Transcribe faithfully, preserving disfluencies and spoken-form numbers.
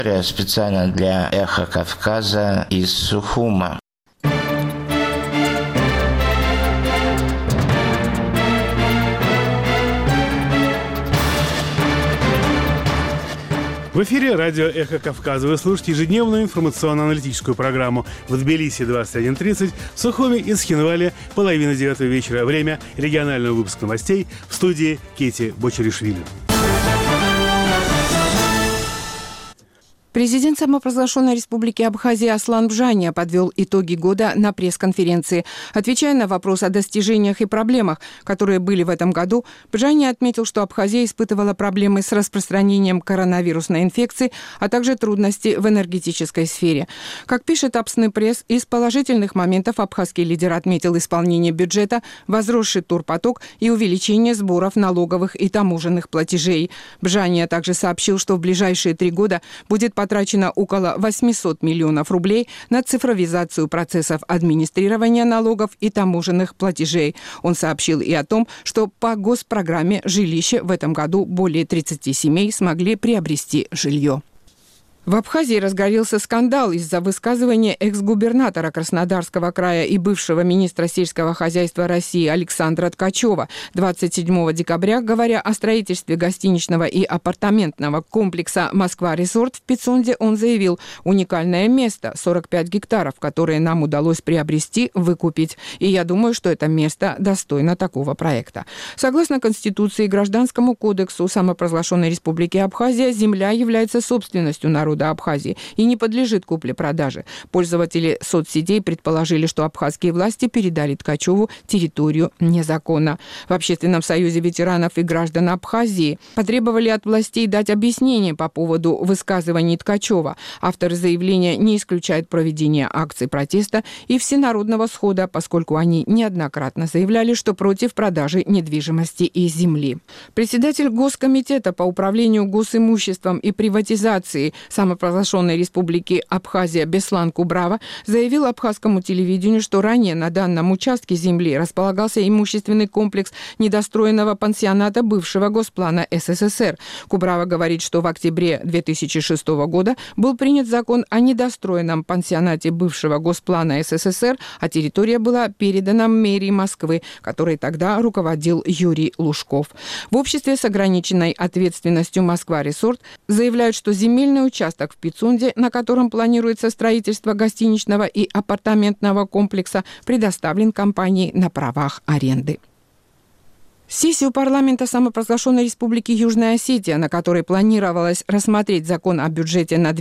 Специально для «Эхо Кавказа» из Сухума. В эфире радио «Эхо Кавказа». Вы слушаете ежедневную информационно-аналитическую программу. В Тбилиси двадцать один тридцать, в Сухуме и Схинвале половина девятого вечера. Время регионального выпуска новостей в студии Кети Бочаришвили. Президент самопровозглашенной республики Абхазия Аслан Бжания подвел итоги года на пресс-конференции. Отвечая на вопрос о достижениях и проблемах, которые были в этом году, Бжания отметил, что Абхазия испытывала проблемы с распространением коронавирусной инфекции, а также трудности в энергетической сфере. Как пишет Абсны пресс, из положительных моментов абхазский лидер отметил исполнение бюджета, возросший турпоток и увеличение сборов налоговых и таможенных платежей. Бжания также сообщил, что в ближайшие три года будет потрачено около восемьсот миллионов рублей на цифровизацию процессов администрирования налогов и таможенных платежей. Он сообщил и о том, что по госпрограмме «Жилище» в этом году более тридцати семей смогли приобрести жилье. В Абхазии разгорелся скандал из-за высказывания экс-губернатора Краснодарского края и бывшего министра сельского хозяйства России Александра Ткачева. двадцать седьмого декабря, говоря о строительстве гостиничного и апартаментного комплекса «Москва-Резорт» в Пицунде, он заявил: «Уникальное место, сорок пять гектаров, которые нам удалось приобрести, выкупить. И я думаю, что это место достойно такого проекта». Согласно Конституции и Гражданскому кодексу самопровозглашенной республики Абхазия, земля является собственностью народа Абхазии и не подлежит купле-продаже. Пользователи соцсетей предположили, что абхазские власти передали Ткачеву территорию незаконно. В Общественном союзе ветеранов и граждан Абхазии потребовали от властей дать объяснение по поводу высказываний Ткачева. Авторы заявления не исключают проведение акций протеста и всенародного схода, поскольку они неоднократно заявляли, что против продажи недвижимости и земли. Председатель Госкомитета по управлению госимуществом и приватизации самопровозглашенной республики Абхазия Беслан Кубрава заявил абхазскому телевидению, что ранее на данном участке земли располагался имущественный комплекс недостроенного пансионата бывшего Госплана СССР. Кубрава говорит, что в октябре две тысячи шестого года был принят закон о недостроенном пансионате бывшего Госплана СССР, а территория была передана мэрии Москвы, которой тогда руководил Юрий Лужков. В обществе с ограниченной ответственностью «Москва-Резорт» заявляют, что земельный участок в Пицунде, на котором планируется строительство гостиничного и апартаментного комплекса, предоставлен компании на правах аренды. Сессию парламента самопровозглашенной республики Южная Осетия, на которой планировалось рассмотреть закон о бюджете на